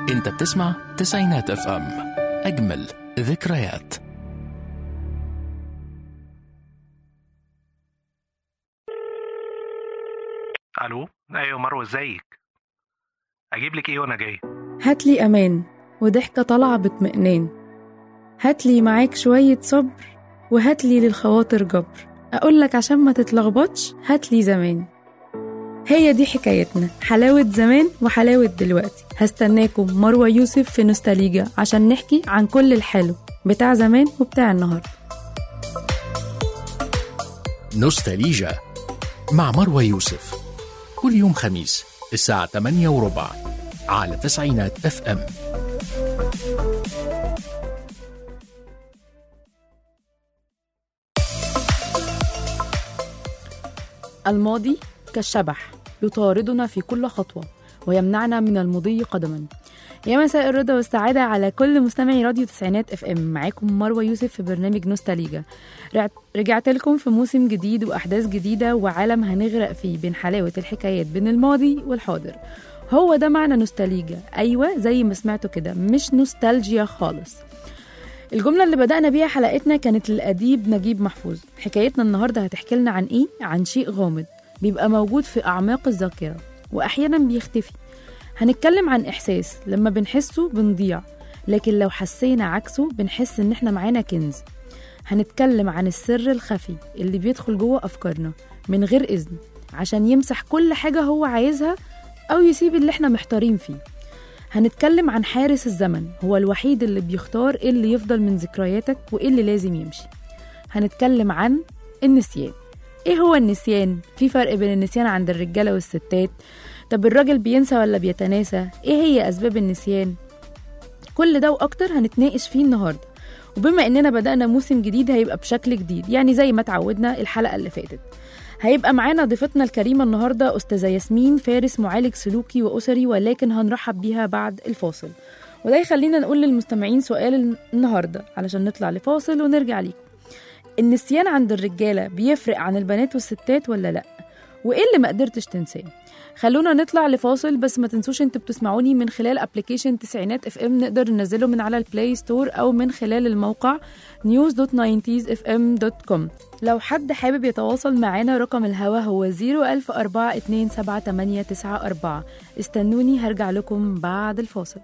انت بتسمع تسعينات اف ام، اجمل ذكريات. الو، ايوه مروه، ازيك؟ اجيب لك ايه وانا جاي؟ هاتلي أمان وضحكة طالعة باطمئنان، هاتلي معاك شوية صبر، وهاتلي للخواطر جبر، أقولك عشان ما تتلخبطش هاتلي زمان. هي دي حكايتنا، حلاوة زمان وحلاوة دلوقتي. هستناكم مروة يوسف في نوستاليجا عشان نحكي عن كل الحلو بتاع زمان وبتاع النهاردة. نوستاليجا مع مروة يوسف، كل يوم خميس الساعة 8:15 على تسعينات اف ام. الماضي كالشبح يطاردنا في كل خطوة ويمنعنا من المضي قدما. يا مساء الرضا والسعادة على كل مستمعي راديو تسعينات اف ام، معاكم مروة يوسف في برنامج نوستاليجا. رجعت لكم في موسم جديد وأحداث جديدة وعالم هنغرق فيه بين حلاوة الحكايات بين الماضي والحاضر. هو ده معنى نوستاليجا، أيوة زي ما سمعتوا كده، مش نوستالجيا خالص. الجملة اللي بدأنا بيها حلقتنا كانت للأديب نجيب محفوظ. حكايتنا النهاردة هتحكي لنا عن إيه؟ عن شيء غامض بيبقى موجود في أعماق الذاكرة وأحيانا بيختفي. هنتكلم عن إحساس لما بنحسه بنضيع، لكن لو حسينا عكسه بنحس إن إحنا معانا كنز. هنتكلم عن السر الخفي اللي بيدخل جوه أفكارنا من غير إذن عشان يمسح كل حاجة هو عايزها أو يسيب اللي إحنا محتارين فيه. هنتكلم عن حارس الزمن، هو الوحيد اللي بيختار إيه اللي يفضل من ذكرياتك وإيه اللي لازم يمشي. هنتكلم عن النسيان. إيه هو النسيان؟ في فرق بين النسيان عند الرجالة والستات؟ طب الراجل بينسى ولا بيتناسى؟ إيه هي أسباب النسيان؟ كل ده وأكتر هنتناقش فيه النهاردة. وبما إننا بدأنا موسم جديد هيبقى بشكل جديد، يعني زي ما تعودنا الحلقة اللي فاتت. هيبقى معانا ضيفتنا الكريمة النهاردة أستاذة ياسمين فارس، معالج سلوكي وأسري، ولكن هنرحب بيها بعد الفاصل. وده يخلينا نقول للمستمعين سؤال النهاردة علشان نطلع لفاصل ونرجع ليكم. النسيان عند الرجالة بيفرق عن البنات والستات ولا لأ؟ وإيه اللي ما قدرتش تنساه؟ خلونا نطلع لفاصل، بس ما تنسوش انتوا بتسمعوني من خلال ابليكيشن تسعينات اف ام، نقدر ننزله من على البلاي ستور او من خلال الموقع news.90sfm.com. لو حد حابب يتواصل معانا رقم الهوا هو 01042788994. استنوني هرجع لكم بعد الفاصل.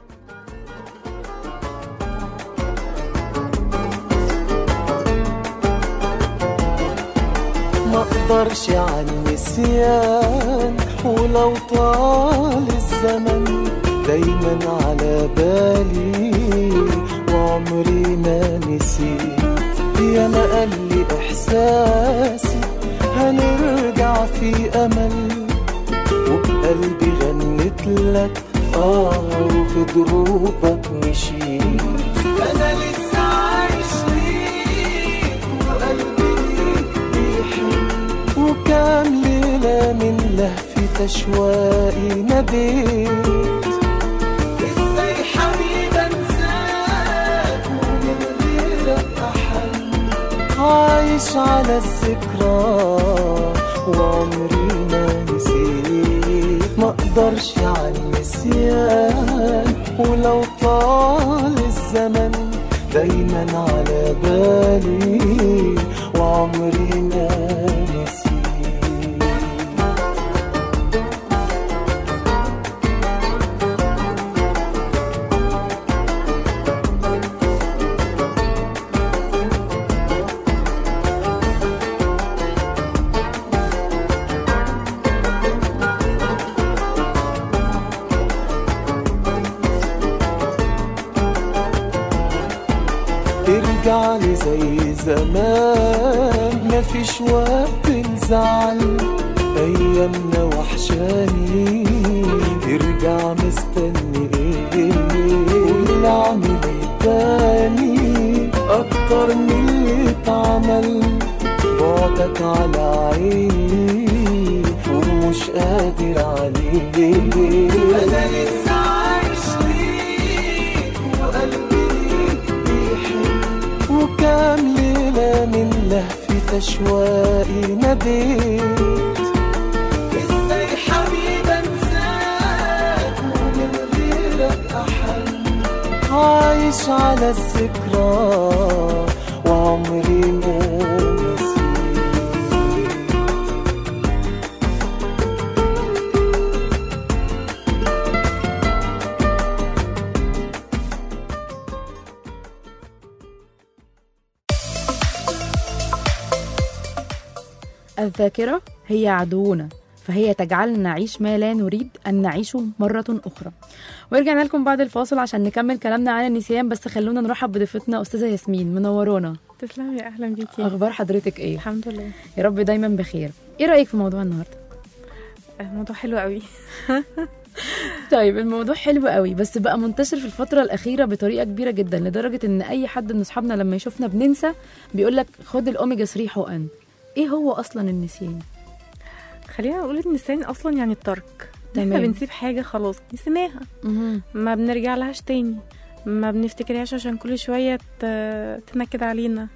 ما اقدرش عن نسيان ولو طال الزمن دايما على بالي وعمري ما نسيت. يا ما قال لي احساسي هنرجع في امل، وبقلبي غنت لك وفي دروبك مشيت. انا لسه عايش ليك وقلبي وكام ليلة من لهفة أشواقي ناديت. إزاي حبيب أنساك ومن غيرك أحن، عايش على الذكرى وعمري ما نسيت. ما أقدرش عن النسيان ولو طال الزمن دايما على بالي وعمري ما رجعلي زي زمان، مفيش وقت الزعل، أيامنا وحشاني، ارجع مستني ايه اللي عامل تاني أكتر من اللي اتعمل. بعدك على عيني ومش قادر عليه. أنا لسه عايش ليك وقلبي وكام ليلة من لهفة أشواقي ناديت. إزاي حبيب أنساك ومن غيرك عايش على الذكرى وعمري ما نسيت. الذاكرة هي عدونا، فهي تجعلنا نعيش ما لا نريد أن نعيشه مرة أخرى. ورجعنا لكم بعد الفاصل عشان نكمل كلامنا عن النسيان، بس خلونا نرحب بضيفتنا أستاذة ياسمين، منورانا. تسلمي، اهلا بيكي. أخبار حضرتك إيه؟ الحمد لله، يا رب دايما بخير. إيه رأيك في موضوع النهاردة؟ موضوع حلو قوي. طيب الموضوع حلو قوي، بس بقى منتشر في الفترة الأخيرة بطريقة كبيرة جدا، لدرجة إن أي حد من أصحابنا لما يشوفنا بننسى بيقولك خد الأوميجا 3 حقن. إيه هو أصلا النسيان؟ خلينا نقول النسيان اصلا يعني الترك. تمام. احنا بنسيب حاجه خلاص نسيناها، ما بنرجع لهاش تاني، ما بنفتكرهاش عشان كل شويه تنكد علينا.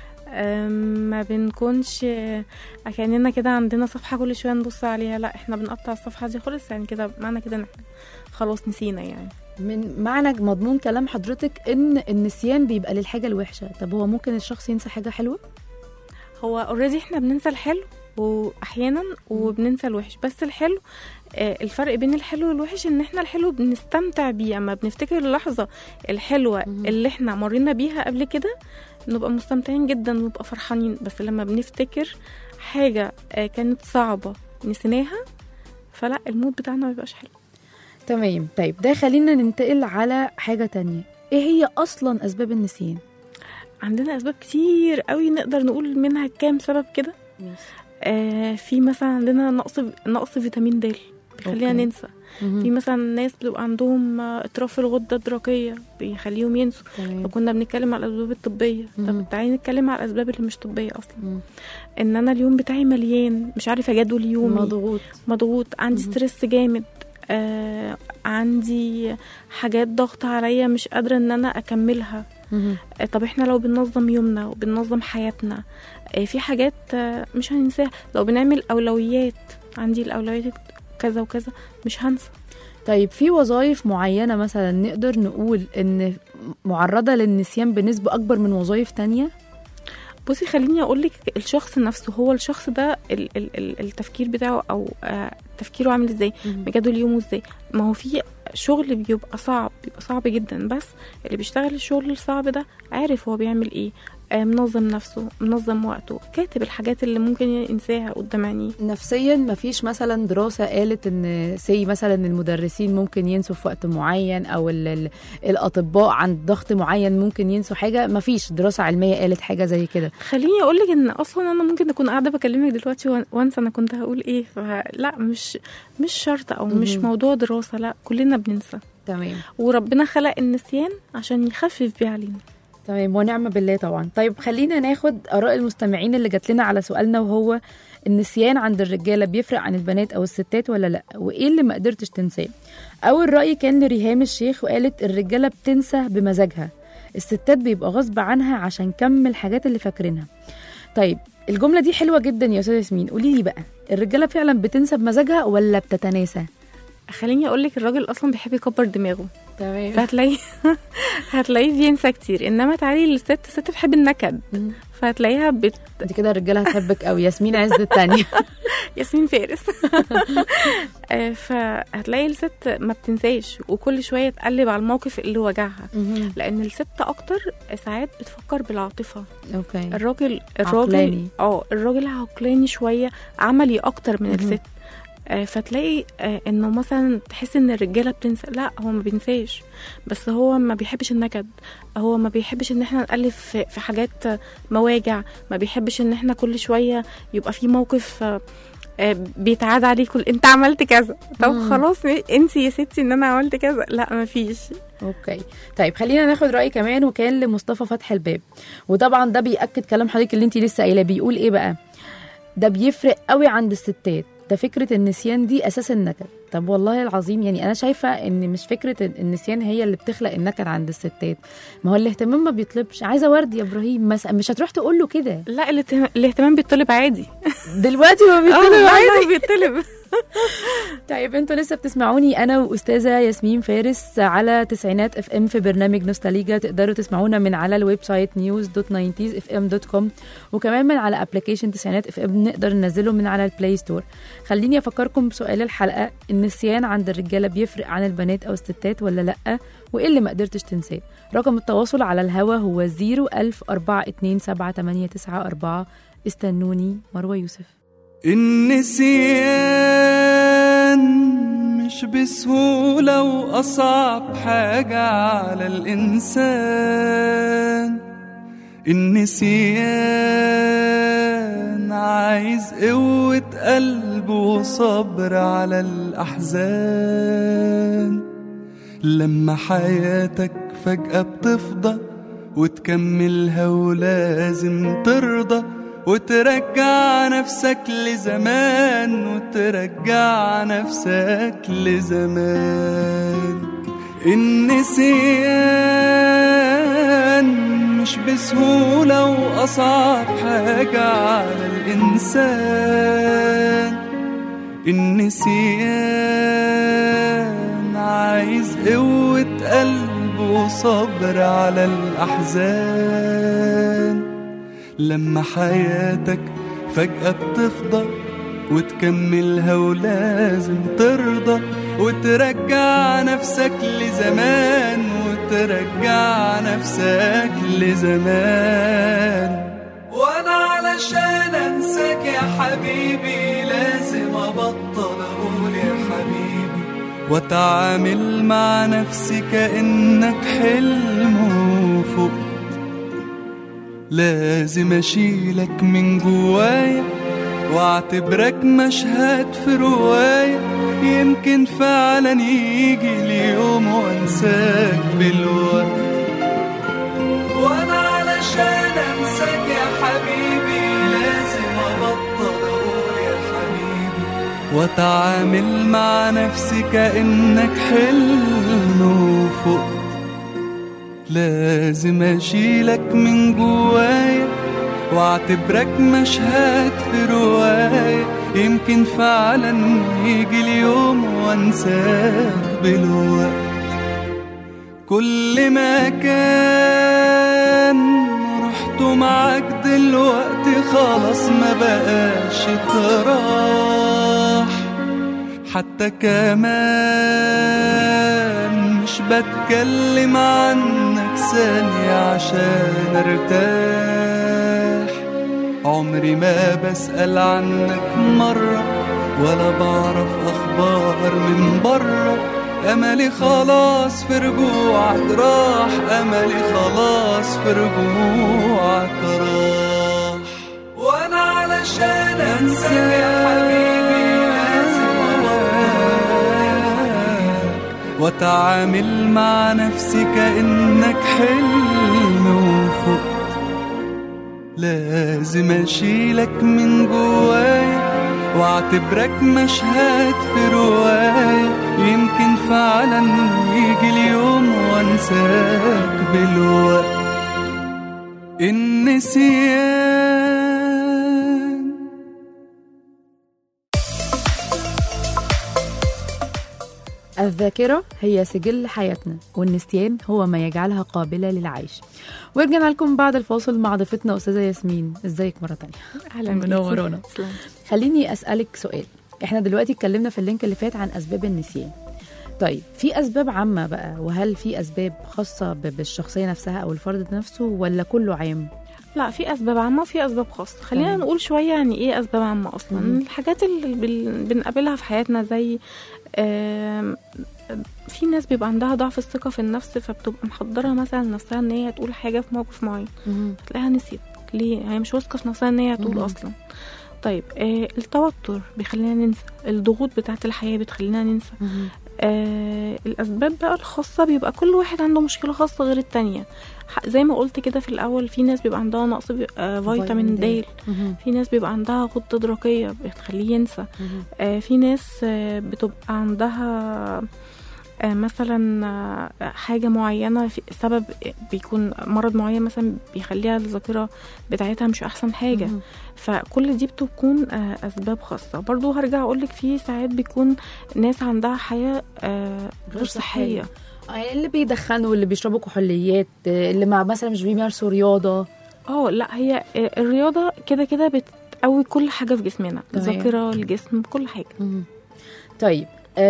ما بنكونش كأننا كده عندنا صفحه كل شويه نبص عليها، لا احنا بنقطع الصفحه دي خالص. يعني كده معنى كده ان احنا خلاص نسينا. يعني من معنى مضمون كلام حضرتك ان النسيان بيبقى للحاجه الوحشه. طب هو ممكن الشخص ينسى حاجه حلوه؟ هو اوريدي احنا بننسى الحلو واحيانا وبننسى الوحش، بس الحلو الفرق بين الحلو والوحش ان احنا الحلو بنستمتع بيه، اما بنفتكر اللحظه الحلوه اللي احنا مرينا بيها قبل كده نبقى مستمتعين جدا ونبقى فرحانين. بس لما بنفتكر حاجه كانت صعبه نسيناها، فلا المود بتاعنا ما بيبقاش حلو. تمام. طيب ده خلينا ننتقل على حاجه تانية. ايه هي اصلا اسباب النسيان؟ عندنا اسباب كتير قوي، نقدر نقول منها كام سبب كده. في مثلا عندنا نقص فيتامين د بيخلينا ننسى. في مثلا ناس بيبقى عندهم اضطراب في الغده الدرقيه بيخليهم ينسوا. فكنا بنتكلم على الاسباب الطبيه، طب تعالي نتكلم على الاسباب اللي مش طبيه اصلا. ان انا اليوم بتاعي مليان، مش عارفه اجدول يومي، مضغوط، عندي ستريس جامد، عندي حاجات ضغط عليا مش قادره ان انا اكملها. طب احنا لو بننظم يومنا وبننظم حياتنا في حاجات مش هننساها. لو بنعمل أولويات، عندي الأولويات كذا وكذا مش هنسى. طيب في وظائف معينة مثلا نقدر نقول ان معرضة للنسيان بنسبة أكبر من وظائف تانية؟ بصي خليني أقولك، الشخص نفسه هو الشخص ده التفكير بتاعه أو تفكيره عامل ازاي، بجدول يومه ازاي. ما هو في شغل بيبقى صعب جدا، بس اللي بيشتغل الشغل الصعب ده عارف هو بيعمل ايه، منظم نفسه، منظم وقته، كاتب الحاجات اللي ممكن ينساها قدام عينيه. نفسيا مفيش مثلا دراسة قالت ان مثلا المدرسين ممكن ينسوا في وقت معين، او الاطباء عند ضغط معين ممكن ينسوا حاجة؟ مفيش دراسة علمية قالت حاجة زي كده. خليني اقولك ان اصلا انا ممكن اكون قاعدة بكلمك دلوقتي وانسى انا كنت هقول ايه. لا مش شرط او مش موضوع دراسة، لا كلنا بننسى. تمام. وربنا خلق النسيان عشان يخفف بيه علينا. تمام، ونعم بالله طبعا. طيب خلينا ناخد آراء المستمعين اللي جات لنا على سؤالنا، وهو النسيان عند الرجالة بيفرق عن البنات أو الستات ولا لأ؟ وإيه اللي ما قدرتش تنساه؟ أول رأي كان لريهام الشيخ، وقالت الرجالة بتنسى بمزاجها، الستات بيبقى غصب عنها عشان كم الحاجات اللي فاكرينها. طيب الجملة دي حلوة جدا يا أستاذة ياسمين، قولي لي بقى الرجالة فعلا بتنسى بمزاجها ولا بتتناسى؟ خليني أقولك الراجل أصلا بيحب يكبر دماغه. تمام. هتلاقيه بينسى كتير. انما تعالي الست بتحب النكد، فهتلاقيها انت كده الرجاله هتحبك قوي. ياسمين عز الثانيه. ياسمين فارس. فهتلاقي الست ما بتنساش، وكل شويه تقلب على الموقف اللي وجعها، لان الست اكتر ساعات بتفكر بالعاطفه. اوكي. الراجل عقلاني شويه، عملي اكتر من الست. فتلاقي انه مثلا تحس ان الرجاله بتنسى. لا، هو ما بينساش، بس هو ما بيحبش النكد، هو ما بيحبش ان احنا نألف في حاجات مواجع، ما بيحبش ان احنا كل شويه يبقى في موقف بيتعاد عليه انت عملت كذا، طب خلاص انت يا ستي ان انا عملت كذا. لا، ما فيش. اوكي. طيب خلينا ناخد رأي كمان، وكان لمصطفى فتح الباب، وطبعا ده بيأكد كلام حضرتك اللي انت لسه قايله. بيقول ايه بقى؟ ده بيفرق قوي عند الستات، ده فكرة النسيان دي أساس النكد. طب والله العظيم يعني أنا شايفة إن مش فكرة النسيان هي اللي بتخلق النكد عند الستات. ما هو الاهتمام ما بيطلبش. عايزة ورد يا إبراهيم، مش هتروح تقول له كده. لا، الاهتمام بيطلب عادي. دلوقتي ما بيطلب عادي. بيطلب. طيب انتوا لسه بتسمعوني انا واستاذه ياسمين فارس على تسعينات اف ام في برنامج نوستاليجا. تقدروا تسمعونا من على الويب سايت news.90sfm.com وكمان من على ابلكيشن تسعينات اف ام نقدر ننزله من على البلاي ستور. خليني افكركم بسؤال الحلقه: النسيان عند الرجاله بيفرق عن البنات او الستات ولا لا؟ وايه اللي ما قدرتش تنساه؟ رقم التواصل على الهوا هو 010427894. استنوني مروه يوسف. النسيان مش بسهولة وأصعب حاجة على الإنسان. النسيان عايز قوة قلب وصبر على الأحزان. لما حياتك فجأة بتفضى وتكملها ولازم ترضى وترجع نفسك لزمان وترجع نفسك لزمان. النسيان مش بسهولة وأصعب حاجة على الإنسان. النسيان عايز قوة قلب وصبر على الأحزان. لما حياتك فجأة بتفضى وتكملها ولازم ترضى وترجع نفسك لزمان وترجع نفسك لزمان. وانا علشان انساك يا حبيبي لازم ابطل اقول يا حبيبي واتعامل مع نفسي كأنك حلم وفوق. لازم اشيلك من جوايا واعتبرك مشهد في رواية يمكن فعلا يجي اليوم وانساك بالوقت. وانا علشان انساك يا حبيبي لازم ابطل اقول يا حبيبي واتعامل مع نفسي كأنك حلم وفوق. لازم اشيلك من جوايا واعتبرك مشهد في رواية يمكن فعلا يجي اليوم وانساك بالوقت. كل مكان رحته معاك دلوقتي خلاص ما بقاش تراح. حتى كمان مش بتكلم عنك ثانية عشان ارتاح. عمري ما بسأل عنك مرة ولا بعرف أخبار من برا. أملي خلاص في رجوعك راح. أملي خلاص في رجوعك راح. وأنا علشان أنساك يا حبيبي لازم واتعامل مع نفسي كأنك حلم وفوق. لازم اشيلك من جوايا واعتبرك مشهد في رواية يمكن فعلا يجي اليوم وانساك بالوقت. النسيان الذاكرة هي سجل حياتنا والنسيان هو ما يجعلها قابلة للعيش. ورجعنا لكم بعد الفاصل مع ضيفتنا أستاذة ياسمين. ازيك مرة تانية؟ اهلا منورانا. خليني أسألك سؤال. احنا دلوقتي اتكلمنا في اللينك اللي فات عن أسباب النسيان. طيب في أسباب عامة بقى، وهل في أسباب خاصة بالشخصية نفسها أو الفرد نفسه ولا كله عام؟ لا، في اسباب عامه وفي اسباب خاصه. خلينا نقول شويه يعني ايه اسباب عامه اصلا. الحاجات اللي بنقابلها في حياتنا زي في ناس بيبقى عندها ضعف الثقه في النفس، فبتبقى محضره مثلا نفسها ان هي تقول حاجه في موقف معين تلاقيها نسيت. ليه؟ هي مش واثقه في نفسها ان هي تقول اصلا. طيب التوتر بيخلينا ننسى. الضغوط بتاعه الحياه بتخلينا ننسى. الأسباب بقى الخاصة بيبقى كل واحد عنده مشكلة خاصة غير التانية. زي ما قلت كده في الأول، في ناس بيبقى عندها نقص فيتامين د، في ناس بيبقى عندها غدة درقية بتخليه ينسى، في ناس بتبقى عندها مثلا حاجة معينة في سبب بيكون مرض معين مثلا بيخليها الذاكرة بتاعتها مش أحسن حاجة. فكل دي بتكون أسباب خاصة. برضو هرجع أقولك في ساعات بيكون ناس عندها حياة غير صحية، يعني اللي بيدخنوا واللي بيشربوا كحوليات، اللي مع مثلا مش بيمارسوا رياضة. لا هي الرياضة كده كده بتقوي كل حاجة في جسمنا، الذاكرة، الجسم، كل حاجة. طيب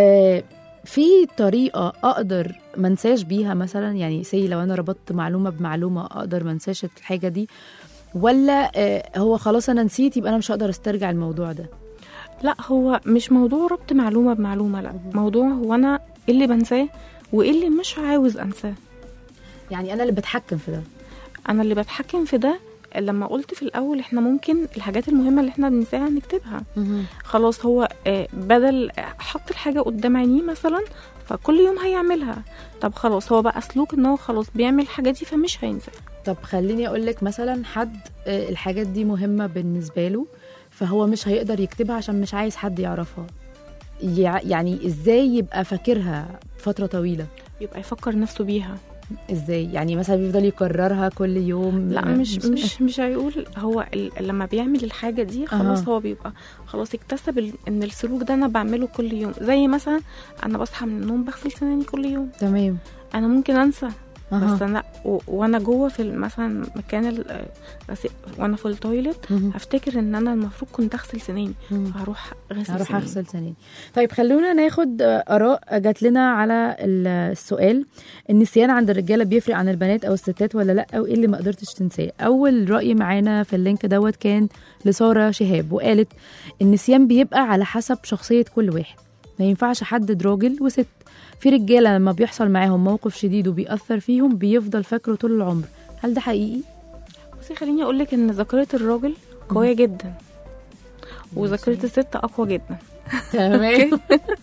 في طريقة أقدر منساش بيها مثلا، يعني لو أنا ربطت معلومة بمعلومة أقدر منساش الحاجة دي، ولا هو خلاص أنا نسيت يبقى أنا مش هقدر استرجع الموضوع ده؟ لا هو مش موضوع ربط معلومة بمعلومة، لا موضوع هو أنا اللي بنساه وإيه اللي مش عاوز أنساه. يعني أنا اللي بتحكم في ده. أنا اللي بتحكم في ده. لما قلت في الأول إحنا ممكن الحاجات المهمة اللي إحنا بننساها نكتبها. خلاص هو بدل حط الحاجة قدام عينيه مثلا فكل يوم هيعملها، طب خلاص هو بقى سلوك إنه خلاص بيعمل الحاجة دي فمش هينسى. طب خليني أقولك مثلا حد الحاجات دي مهمة بالنسبة له فهو مش هيقدر يكتبها عشان مش عايز حد يعرفها، يعني إزاي يبقى فاكرها فترة طويلة؟ يبقى يفكر نفسه بيها. ازاي يعني؟ مثلا بيفضل يكررها كل يوم؟ لا مش هيقول هو لما بيعمل الحاجه دي خلاص هو بيبقى خلاص اكتسب ان السلوك ده انا بعمله كل يوم. زي مثلا انا بصحى من النوم بغسل سناني كل يوم، تمام، انا ممكن انسى بس انا وانا جوه في مثلا مكان وانا في التويلت هفتكر ان انا المفروض كنت اغسل سناني فهروح اغسل سناني. طيب خلونا ناخد اراء جات لنا على السؤال. النسيان عند الرجاله بيفرق عن البنات او الستات ولا لا، او ايه اللي ما قدرتش تنساه؟ اول راي معانا في اللينك دوت كان لساره شهاب، وقالت النسيان بيبقى على حسب شخصيه كل واحد، ما ينفعش حدد راجل وست. في رجاله لما بيحصل معاهم موقف شديد وبيأثر فيهم بيفضل فاكره طول العمر. هل ده حقيقي؟ بصي خليني اقولك ان ذاكره الراجل قويه جدا وذاكره الست اقوى جدا. تمام.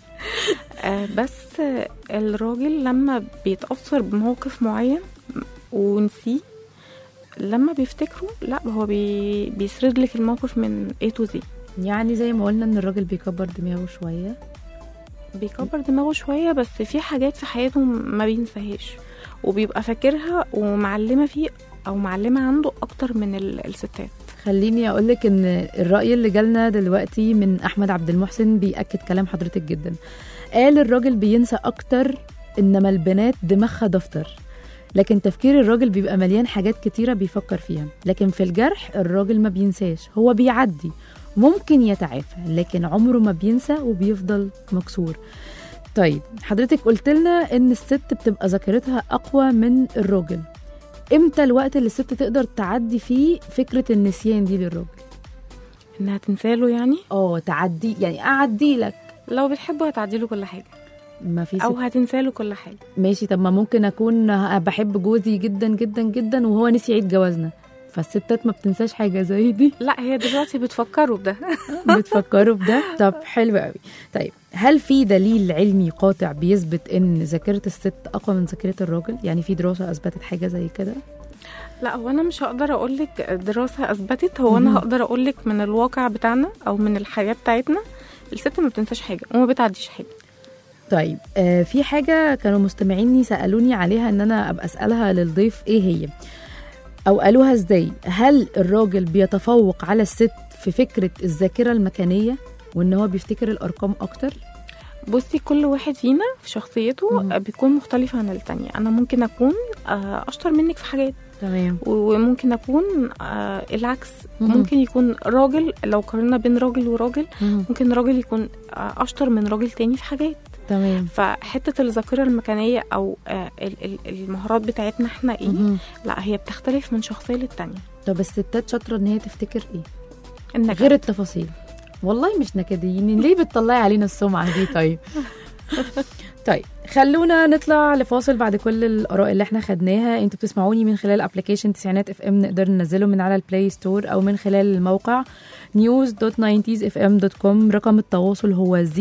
بس الراجل لما بيتأثر بموقف معين ونسيه لما بيفتكره لا هو بيسرد لك الموقف من A to Z. يعني زي ما قلنا ان الراجل بيكبر دماغه شوية بس في حاجات في حياته ما بينساهاش وبيبقى فاكرها ومعلمة فيه أو معلمة عنده أكتر من الستات. خليني أقولك إن الرأي اللي جالنا دلوقتي من أحمد عبد المحسن بيأكد كلام حضرتك جدا. قال الراجل بينسى أكتر، إنما البنات دماغها دفتر، لكن تفكير الراجل بيبقى مليان حاجات كتيرة بيفكر فيها. لكن في الجرح الراجل ما بينساش، هو بيعدي، ممكن يتعافى لكن عمره ما بينسى وبيفضل مكسور. طيب حضرتك قلت لنا ان الست بتبقى ذاكرتها اقوى من الراجل، امتى الوقت اللي الست تقدر تعدي فيه فكرة النسيان دي للراجل؟ انها تنساله يعني؟ تعدي يعني اعدي لك، لو بتحبه هتعدي له كل حاجة، ما في او هتنساله كل حاجة. ماشي، طب ما ممكن اكون بحب جوزي جدا جدا جدا وهو نسي عيد جوازنا، فالستات ما بتنساش حاجة زي دي. لا هي دلوقتي بتفكروا بده. بتفكروا بده. طب حلو قوي. طيب هل في دليل علمي قاطع بيثبت ان ذاكرة الست اقوى من ذاكرة الراجل؟ يعني في دراسة اثبتت حاجة زي كده؟ لا هو انا مش هقدر اقولك دراسة اثبتت، هو انا هقدر اقولك من الواقع بتاعنا او من الحياة بتاعتنا الست ما بتنساش حاجة وما بتعديش حاجة. طيب في حاجة كانوا مستمعيني سألوني عليها ان انا ابقى اسألها للضيف، ايه هي او قالوها ازاي؟ هل الراجل بيتفوق على الست في فكرة الذاكرة المكانية وان هو بيفتكر الارقام اكتر؟ بصي كل واحد فينا في شخصيته بيكون مختلف عن التانية. انا ممكن اكون اشطر منك في حاجات، تمام، وممكن اكون العكس. ممكن يكون راجل، لو قارنا بين راجل وراجل ممكن راجل يكون اشطر من راجل تاني في حاجات، تمام. فحته الذاكره المكانيه او المهارات بتاعتنا احنا ايه، لا هي بتختلف من شخصيه للتانيه. طب الستات شاطره ان هي تفتكر ايه النكد غير التفاصيل؟ والله مش نكديين، ليه بتطلعي علينا السمعه دي؟ طيب طيب خلونا نطلع لفاصل. بعد كل الآراء اللي احنا خدناها، انتوا بتسمعوني من خلال ابليكيشن تسعينات اف ام، نقدر ننزله من على البلاي ستور او من خلال الموقع news.90sfm.com. رقم التواصل هو 010427894.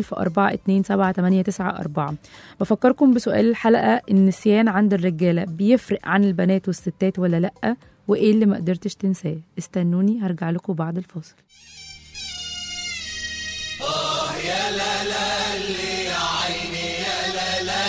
بفكركم بسؤال الحلقة، النسيان عند الرجالة بيفرق عن البنات والستات ولا لأ؟ وايه اللي ما قدرتش تنساه؟ استنوني هرجع لكم بعد الفاصل. يا لا لا اللي يا عيني يا لا لا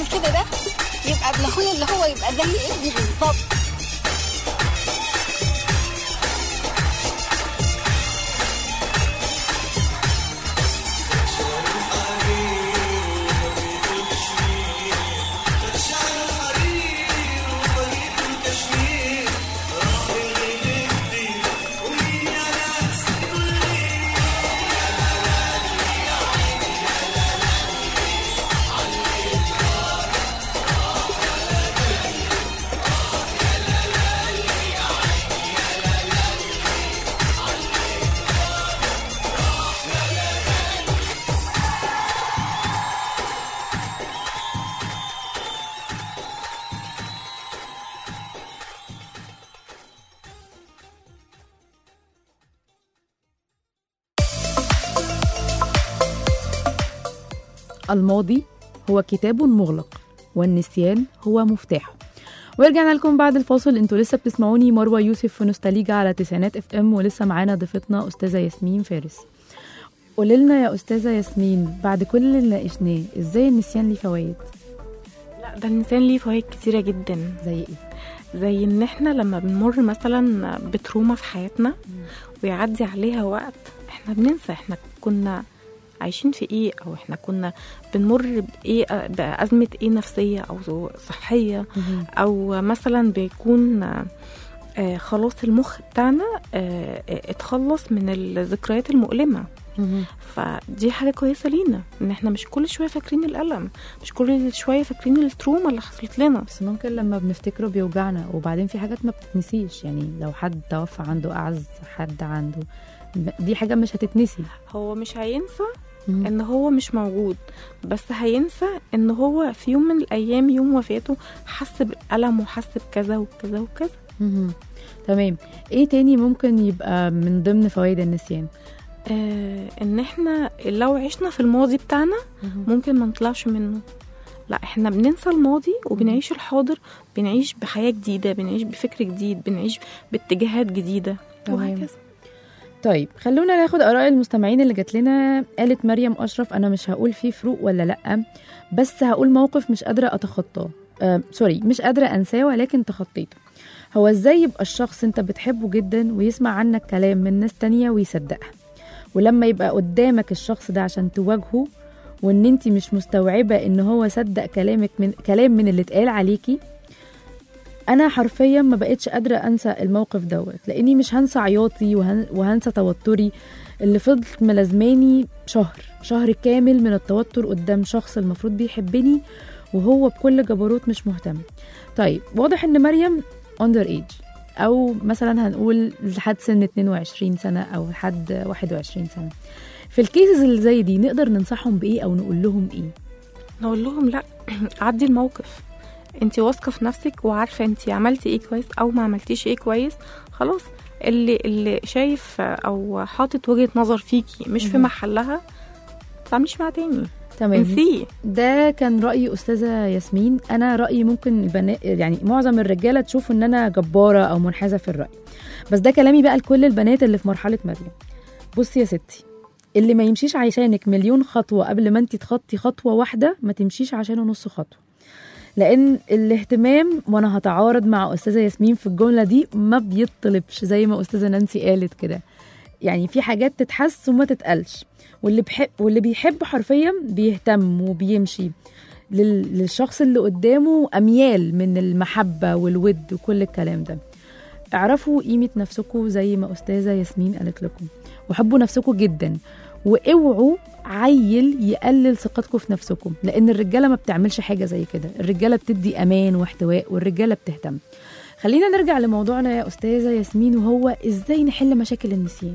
كده ده يبقى ابن اخويا اللي هو يبقى زي ابني بالظبط. الماضي هو كتاب مغلق والنسيان هو مفتاحه. ورجعنا لكم بعد الفاصل. انتوا لسه بتسمعوني مروة يوسف في نوستاليجا على تسعينات اف ام، ولسه معانا ضيفتنا استاذة ياسمين فارس. قولي لنا يا استاذة ياسمين، بعد كل اللي ناقشناه ازاي النسيان ليه فوائد؟ لا ده النسيان ليه فوائد كتيرة جدا. زي ايه؟ زي ان احنا لما بنمر مثلا بتروما في حياتنا ويعدي عليها وقت احنا بننسى احنا كنا عايشين في ايه، او احنا كنا بنمر بايه، بأزمة ايه نفسية او صحية، او مثلا بيكون خلاص المخ بتاعنا اتخلص من الذكريات المؤلمة. فدي حاجة كويسة لينا ان احنا مش كل شوية فاكرين الألم، مش كل شوية فاكرين التروما اللي حصلت لنا. بس ممكن لما بنفتكره بيوجعنا، وبعدين في حاجات ما بتتنسيش. يعني لو حد توفى عنده أعز حد عنده، دي حاجة مش هتتنسي. هو مش هينسى ان هو مش موجود، بس هينسى ان هو في يوم من الايام يوم وفاته حس بالألم وحس بكذا وكذا وكذا. تمام. ايه تاني ممكن يبقى من ضمن فوائد النسيان؟ ان احنا لو عشنا في الماضي بتاعنا ممكن ما نطلعش منه. لا احنا بننسى الماضي وبنعيش الحاضر، بنعيش بحياة جديدة، بنعيش بفكر جديد، بنعيش باتجاهات جديدة وهكذا. طيب خلونا ناخد آراء المستمعين اللي جات لنا. قالت مريم أشرف: أنا مش هقول فيه فروق ولا لأ، بس هقول موقف مش قادرة أتخطاه. مش قادرة أنساه ولكن تخطيته. هو إزاي يبقى الشخص أنت بتحبه جدا ويسمع عنك كلام من ناس تانية ويصدقها، ولما يبقى قدامك الشخص ده عشان تواجهه وإن أنت مش مستوعبة إن هو صدق كلام من اللي اتقال عليكي. أنا حرفيا ما بقتش قادرة أنسى الموقف دوت، لأني مش هنسى عياطي وهنسى توتري اللي فضلت ملازماني شهر كامل من التوتر قدام شخص المفروض بيحبني وهو بكل جبروت مش مهتم. طيب واضح إن مريم under age، أو مثلا هنقول لحد سن 22 سنة أو لحد 21 سنة. في الكيسز اللي زي دي نقدر ننصحهم بإيه أو نقول لهم إيه؟ نقول لهم لا، عدي الموقف، انت واثقه في نفسك وعارفه انت عملتي ايه كويس او ما عملتيش ايه كويس. خلاص اللي شايف او حاطط وجهه نظر فيكي مش في محلها ما تعمليش معاه تاني. تمام. انسيه. ده كان رأي أستاذة ياسمين. أنا رأيي ممكن البنات، يعني معظم الرجالة تشوف إن أنا جبارة أو منحازة في الرأي، بس ده كلامي بقى لكل البنات اللي في مرحلة مريم. بصي يا ستي، اللي ما يمشيش عشانك مليون خطوة قبل ما انت تخطي خطوة واحدة ما تمشيش عشانه نص خطوة. لأن الاهتمام، وأنا هتعارض مع أستاذة ياسمين في الجملة دي، ما بيطلبش زي ما أستاذة نانسي قالت كده. يعني في حاجات تتحس وما تتقلش، واللي بيحب حرفيا بيهتم وبيمشي للشخص اللي قدامه أميال من المحبة والود وكل الكلام ده. اعرفوا قيمة نفسكم زي ما أستاذة ياسمين قالت لكم، وحبوا نفسكم جدا، واوعوا عيل يقلل ثقتكم في نفسكم، لأن الرجالة ما بتعملش حاجة زي كده. الرجالة بتدي أمان واحتواء، والرجالة بتهتم. خلينا نرجع لموضوعنا يا أستاذة ياسمين، وهو إزاي نحل مشاكل النسيان.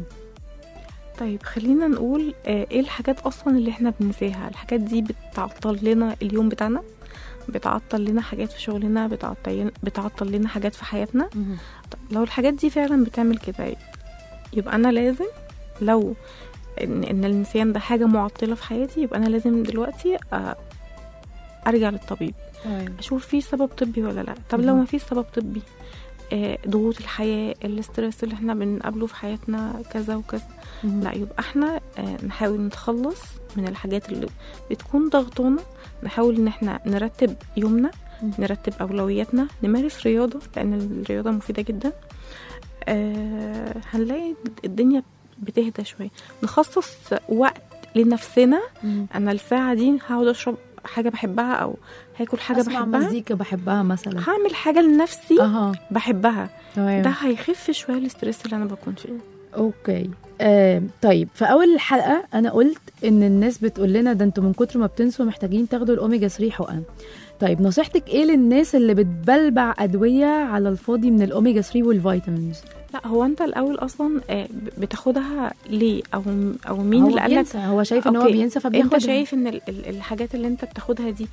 طيب خلينا نقول ايه الحاجات اصلا اللي احنا بننساها. الحاجات دي بتعطل لنا اليوم بتاعنا، بتعطل لنا حاجات في شغلنا، بتعطل لنا حاجات في حياتنا. طيب لو الحاجات دي فعلا بتعمل كده، يبقى انا لازم، لو ان النسيان ده حاجة معطلة في حياتي، يبقى انا لازم دلوقتي ارجع للطبيب، اشوف فيه سبب طبي ولا لا. طب لو ما فيه سبب طبي، ضغوط الحياة، الاسترس اللي احنا بنقابله في حياتنا كذا وكذا. لا، يبقى احنا نحاول نتخلص من الحاجات اللي بتكون ضغطونا، نحاول ان احنا نرتب يومنا، نرتب أولوياتنا، نمارس رياضة لأن الرياضة مفيدة جدا. هنلاقي الدنيا بتهدى شوية. نخصص وقت لنفسنا. أنا الساعة دي هقعد أشرب حاجة بحبها أو هاكل حاجة بحبها، مزيكا بحبها مثلا، هعمل حاجة لنفسي بحبها. تمام. ده هيخف شوية الاسترس اللي أنا بكون فيه. اوكي. طيب، في اول الحلقه انا قلت ان الناس بتقول لنا ده انتوا من كتر ما بتنسوا محتاجين تاخدوا الاوميجا 3 حقن. طيب، نصيحتك ايه للناس اللي بتبلبع ادويه على الفاضي من الاوميجا 3 والفيتامينز؟ لا، هو انت الاول اصلا بتاخدها ليه او مين اللي قالك؟ هو شايف ان هو بينسى فبياخدها. انت شايف ان الحاجات اللي انت بتاخدها دي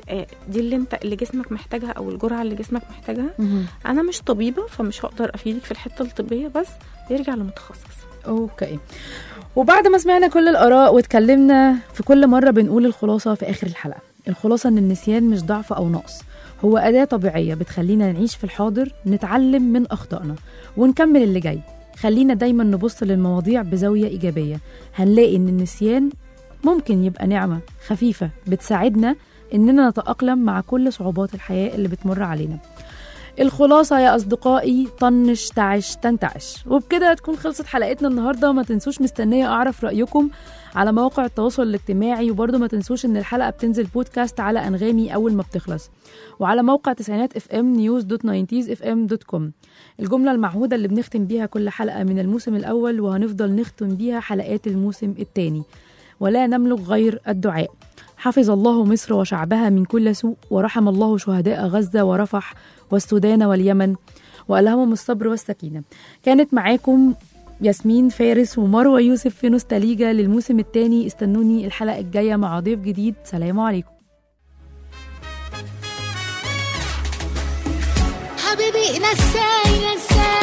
اللي جسمك محتاجها او الجرعه اللي جسمك محتاجها. انا مش طبيبه فمش هقدر افيدك في الحته الطبيه، بس يرجع لمتخصص. اوكي. وبعد ما سمعنا كل الآراء واتكلمنا، في كل مرة بنقول الخلاصة في آخر الحلقة. الخلاصة إن النسيان مش ضعف أو نقص، هو أداة طبيعية بتخلينا نعيش في الحاضر، نتعلم من أخطائنا ونكمل اللي جاي. خلينا دايما نبص للمواضيع بزاوية إيجابية، هنلاقي إن النسيان ممكن يبقى نعمة خفيفة بتساعدنا إننا نتأقلم مع كل صعوبات الحياة اللي بتمر علينا. الخلاصة يا أصدقائي، طنش تعش تنتعش. وبكده تكون خلصت حلقتنا النهاردة. ما تنسوش، مستنية أعرف رأيكم على مواقع التواصل الاجتماعي، وبرضه ما تنسوش إن الحلقة بتنزل بودكاست على أنغامي أول ما بتخلص، وعلى موقع تسعينات FM news.90sfm.com. الجملة المعهودة اللي بنختم بيها كل حلقة من الموسم الأول وهنفضل نختم بيها حلقات الموسم الثاني: ولا نملك غير الدعاء. حفظ الله مصر وشعبها من كل سوء، ورحم الله شهداء غزة ورفح والسودان واليمن، وألهمهم الصبر والسكينة. كانت معاكم ياسمين فارس ومروة يوسف في نوستاليجا للموسم الثاني. استنوني الحلقة الجاية مع ضيف جديد. سلام عليكم. حبيبي نساي